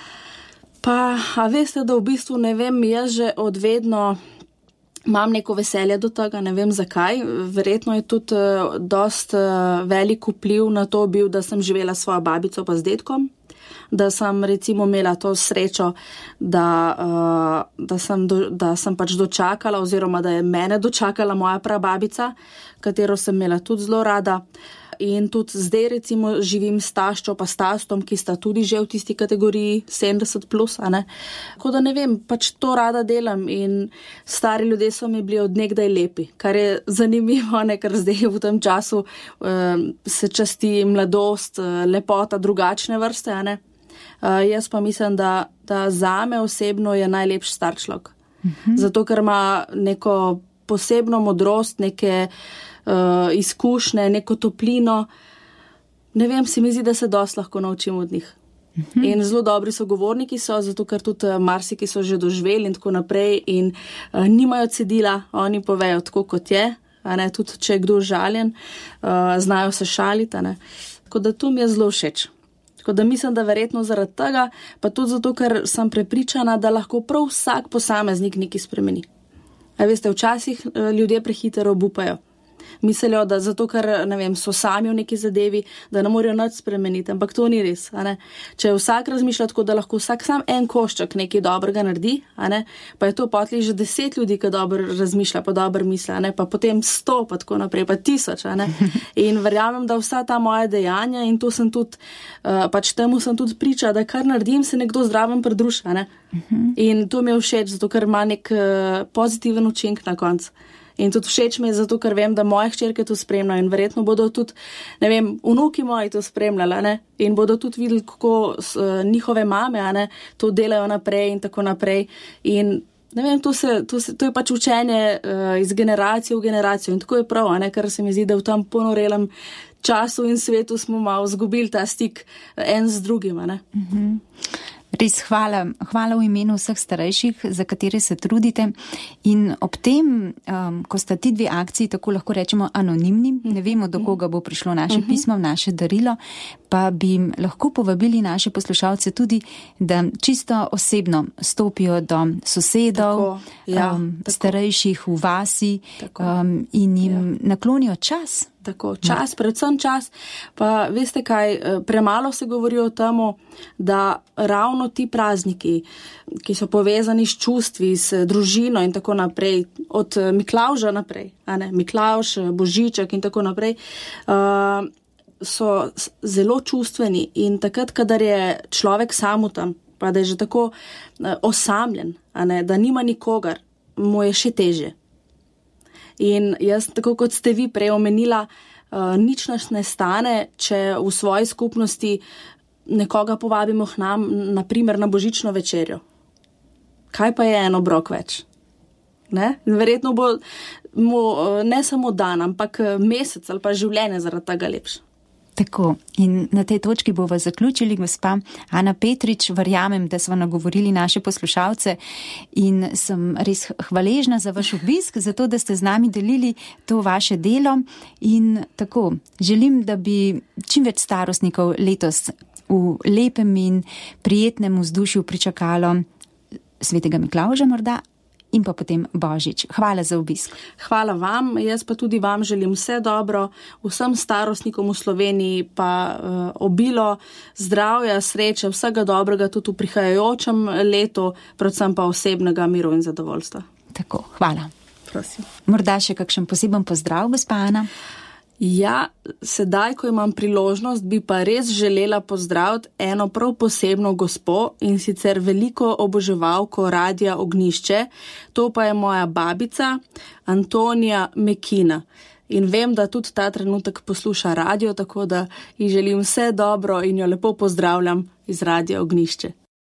Pa, a veste, da v bistvu ne vem, jaz že odvedno imam neko veselje do tega, ne vem zakaj. Verjetno je tudi uh, dost uh, velik vpliv na to bil, da sem živela s svojo babico pa z dedkom, da sem recimo imela to srečo, da, uh, da, sem do, da sem pač dočakala oziroma da je mene dočakala moja prababica, katero sem imela tudi zelo rada. In tudi zdaj recimo živim s taščo pa s tastom, ki sta tudi že v tisti kategoriji sedemdeset plus, a ne. Tako da ne vem, pač to rada delam in stari ljudje so mi bili od nekdaj lepi, kar je zanimivo, ne, ker zdaj v tem času uh, se časti mladost, uh, lepota drugačne vrste, a ne. Uh, jaz pa mislim, da, da zame osebno je najlepši star človek. Uh-huh. Zato, ker ima neko posebno modrost, neke Uh, izkušnje, neko toplino. Ne vem, se mi zdi, da se dosti lahko naučim od njih. Uh-huh. In zelo dobri sogovorniki so, zato ker tudi uh, marsiki so že doživeli in tako naprej in uh, nimajo cedila, oni povejo tako, kot je, a ne, tudi če je kdo žaljen, uh, znajo se šaliti, a ne. Tako da to mi je zelo všeč. Tako da mislim, da verjetno zaradi tega, pa tudi zato, ker sem prepričana, da lahko prav vsak posameznik nekaj spremeni. A veste, včasih uh, ljudje prehitro obupajo. Mislijo, da zato, ker ne vem, so sami v neki zadevi, da ne morejo nič spremeniti, ampak to ni res. A ne? Če vsak razmišlja tako, da lahko vsak sam en košček nekaj dobrega naredi, a ne? Pa je to potli že deset ljudi, ki dobro razmišlja, pa dobro misli, a ne? Pa potem sto, pa tako naprej, pa tisoč. A ne? In verjamem, da vsa ta moja dejanja in to sem tudi, uh, pač temu sem tudi priča, da kar naredim, se nekdo zdraven pridruži. A ne? In to mi je všeč, zato ker ima nek uh, pozitiven učink na koncu. In tudi všeč mi je zato, ker vem, da moje hčerke to spremljajo in verjetno bodo tudi, ne vem, vnuki moji to spremljali, ne? In bodo tudi videli, kako uh, njihove mame, ne, to delajo naprej in tako naprej. In ne vem, to, se, to, se, to je pač učenje uh, iz generacije v generacijo in tako je prav, ne? Ker se mi zdi, da v tem ponorelem času in svetu smo malo zgubili ta stik en z drugim, ne. Mhm. Res hvala, hvala v imenu vseh starejših, za katere se trudite in ob tem, um, ko sta ti dve akciji, tako lahko rečemo anonimni, ne vemo, do koga bo prišlo naše uh-huh. pismo, naše darilo, pa bi lahko povabili naše poslušalce tudi, da čisto osebno stopijo do sosedov, tako, ja, um, starejših v vasi um, in jim ja. naklonijo čas, Tako, čas, predvsem čas, pa veste kaj, premalo se govori o temu, da ravno ti prazniki, ki so povezani s čustvi, s družino in tako naprej, od Miklavža naprej, a ne, Miklavž, Božiček in tako naprej, uh, so zelo čustveni in takrat, kadar je človek sam tam, pa da je že tako uh, osamljen, a ne, da nima nikogar, mu je še težje. In jaz, tako kot ste vi prej omenila, uh, nič nas ne stane, če v svoji skupnosti nekoga povabimo k nam, naprimer na božično večerjo. Kaj pa je en obrok več? Ne? Verjetno bo mu ne samo dan, ampak mesec ali pa življenje zaradi tega lepše. Tako, in na tej točki bova zaključili, gospa Ana Petrič, verjamem, da smo nagovorili naše poslušalce in sem res hvaležna za vaš obisk, za to, da ste z nami delili to vaše delo in tako, želim, da bi čim več starostnikov letos v lepem in prijetnem vzdušju pričakalo svetega Miklavža morda in pa potem Božič. Hvala za obisk. Hvala vam, jaz pa tudi vam želim vse dobro, vsem starostnikom v Sloveniji pa uh, obilo zdravja, sreče, vsega dobrega tudi v prihajajočem letu, predvsem pa osebnega miru in zadovoljstva. Tako, hvala. Prosim. Morda še kakšen poseben pozdrav, gospa Ana? Ja, sedaj, ko imam priložnost, bi pa res želela pozdraviti eno prav posebno gospo in sicer veliko oboževalko Radia Ognjišče. To pa je moja babica Antonija Mekina. In vem, da tudi ta trenutek posluša radio, tako da ji želim vse dobro in jo lepo pozdravljam iz Radia Ognjišče.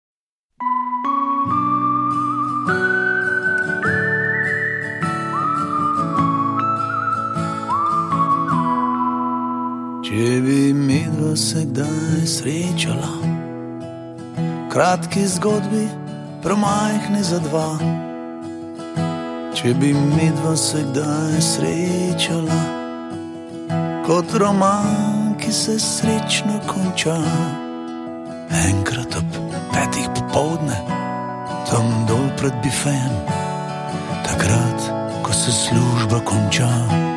Če bi midva se kdaj srečala, kratki zgodbi, premajhni za dva. Če bi midva se kdaj srečala, kot roman, ki se srečno konča. Enkrat ob petih popoldne, tam dol pred bifejem, takrat, ko se služba konča.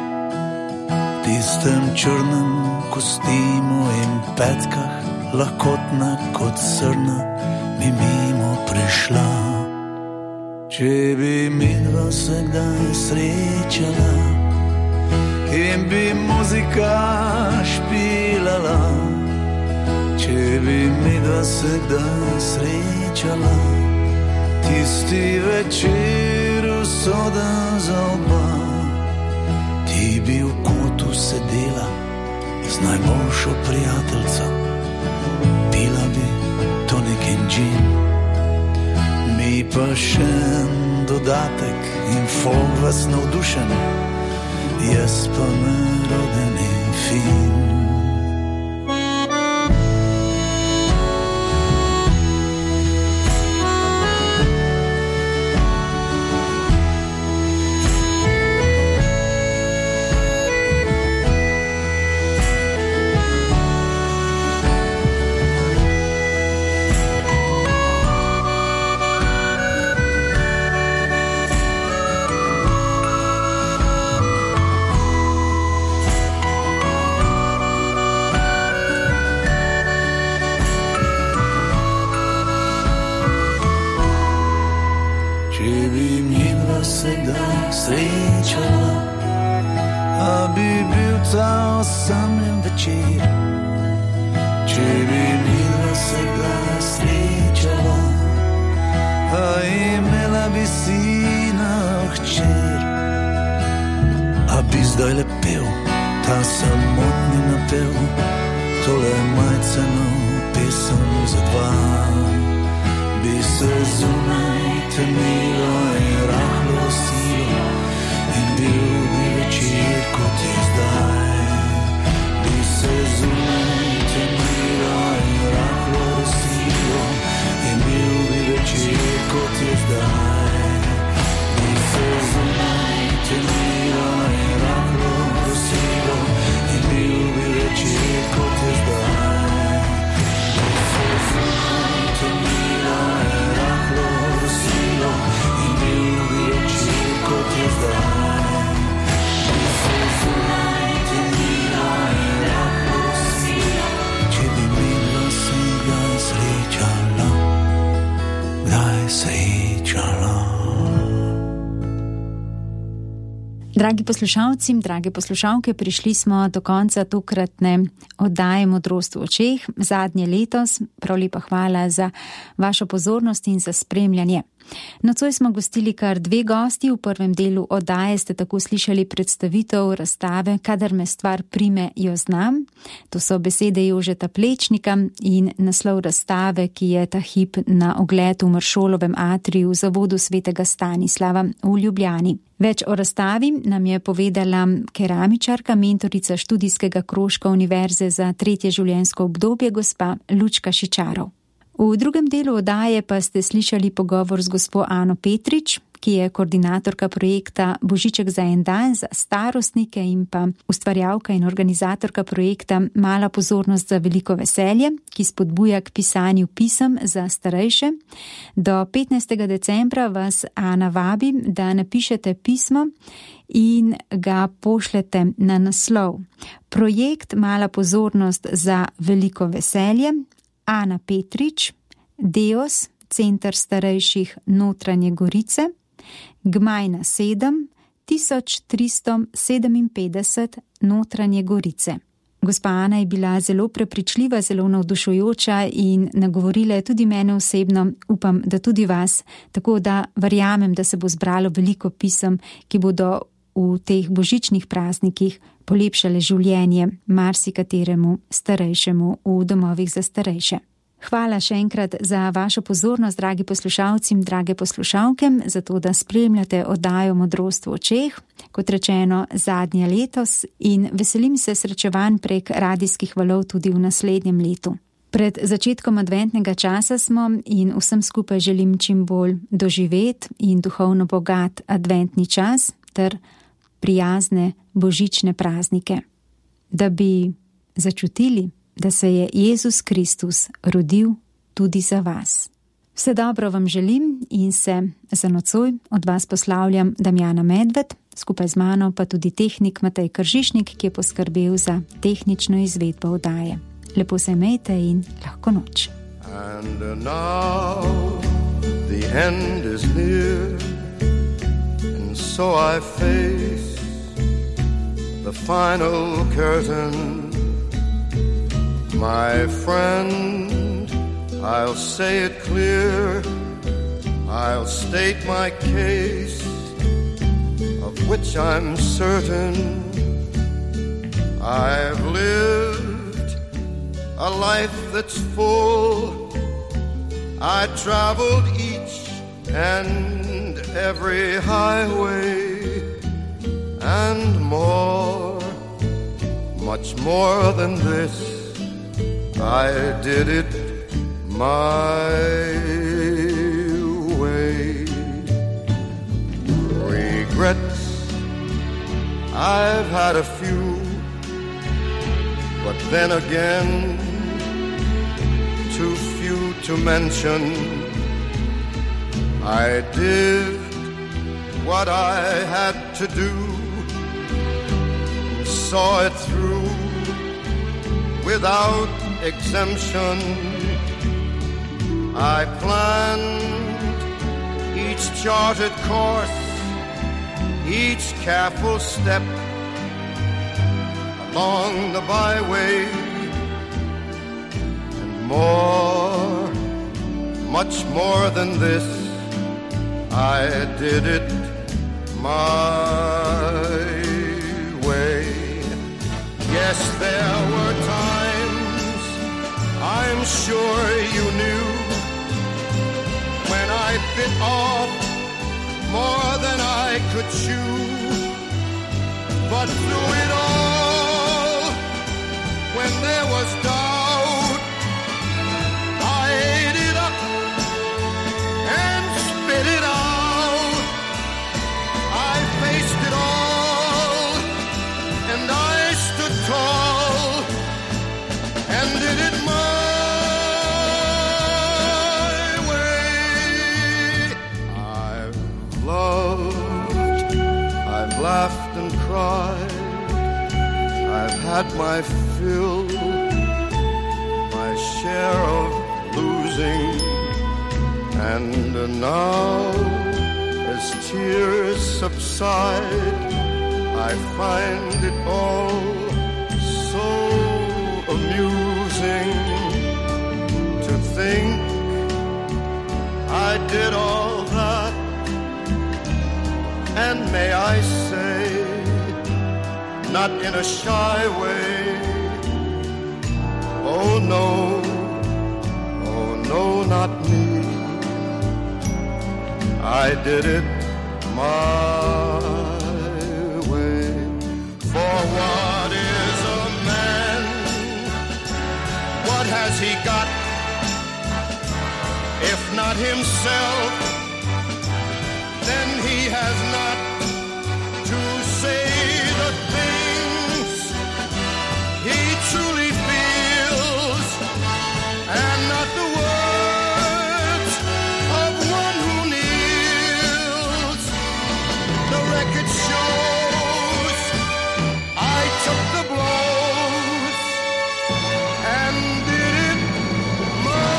Tistem črnem kostimu in petkah, lahkotna kot srna, bi mimo prišla. Če bi midva se kdaj srečala in bi muzika špilala, če bi midva se kdaj srečala, tisti večer usoden za oba. Ti bi v kotu sedela z najboljšo prijateljico, pila bi tonik in džin, mi pa še en dodatek in folk vas navdušen, jaz pa neroden in fin. Tonight Dragi poslušalci, drage poslušalke, prišli smo do konca tokratne oddaje Modrost v očeh, zadnje letos. Prav lepa hvala za vašo pozornost in za spremljanje. Nocoj smo gostili kar dve gosti. V prvem delu oddaje ste tako slišali predstavitev razstave Kadar me stvar prime, jo znam. To so besede Jožeta Plečnika in naslov razstave, ki je ta hip na ogled v Maršolovem atriju v zavodu svetega Stanislava v Ljubljani. Več o razstavi nam je povedala keramičarka, mentorica študijskega krožka Univerze za tretje življenjsko obdobje, gospa Lučka Šičarov. V drugem delu oddaje pa ste slišali pogovor z gospo Ano Petrič, ki je koordinatorka projekta Božiček za en dan za starostnike in pa ustvarjalka in organizatorka projekta Mala pozornost za veliko veselje, ki spodbuja k pisanju pisem za starejše. Do petnajstega decembra vas Ana vabi, da napišete pismo in ga pošljete na naslov Projekt Mala pozornost za veliko veselje, Ana Petrič, Deos, Center starejših Notranje Gorice, Gmajna sedem, tisoč tristo sedeminpetdeset Notranje Gorice. Gospa Ana je bila zelo prepričljiva, zelo navdušujoča in nagovorila je tudi mene osebno, upam, da tudi vas, tako da verjamem, da se bo zbralo veliko pisem, ki bodo v teh božičnih praznikih polepšale življenje marsikateremu starejšemu v domovih za starejše. Hvala še enkrat za vašo pozornost, dragi poslušalci in drage poslušalke, za to, da spremljate oddajo Modrost v očeh, kot rečeno zadnje letos, in veselim se srečevanj prek radijskih valov tudi v naslednjem letu. Pred začetkom adventnega časa smo in vsem skupaj želim čim bolj doživet in duhovno bogat adventni čas ter prijazne božične praznike, da bi začutili, da se je Jezus Kristus rodil tudi za vas. Vse dobro vam želim in se za nocoj od vas poslavljam Damjana Medved, skupaj z mano pa tudi tehnik Matej Kržišnik, ki je poskrbel za tehnično izvedbo oddaje. Lepo se imejte in lahko noč. And now the end is near, and so I face the final curtain. My friend, I'll say it clear, I'll state my case, of which I'm certain. I've lived a life that's full, I traveled each and every highway, and more, much more than this, I did it my way. Regrets, I've had a few, but then again, too few to mention. I did what I had to do, saw it through without exemption. I planned each charted course, each careful step along the byway, and more, much more than this, I did it my way. Yes, there were times, I'm sure you knew, when I bit off more than I could chew. But through it all, when there was doubt, I ate it up and spit it out. I faced it all, and I stood tall and did it my way. I've loved, I've laughed and cried, I've had my fill, my share of losing, and now as tears subside I find it all so amusing to think I did all that, and may I say, not in a shy way, oh no, oh no, not me. I did it my way. For what is a man? What has he got? If not himself, then he has not to say the things he truly feels, and not the words of one who kneels. The record shows I took the blows and did it my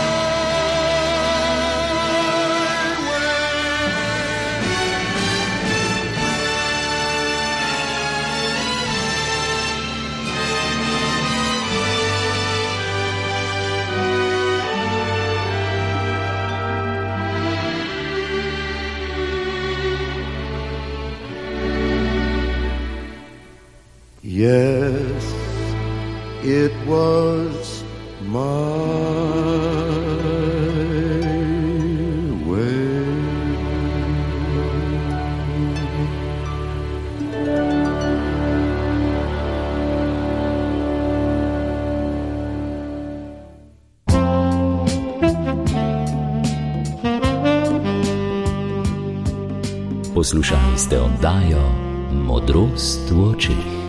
Yes, it was my way. Poslušali ste oddajo Modrost v očeh.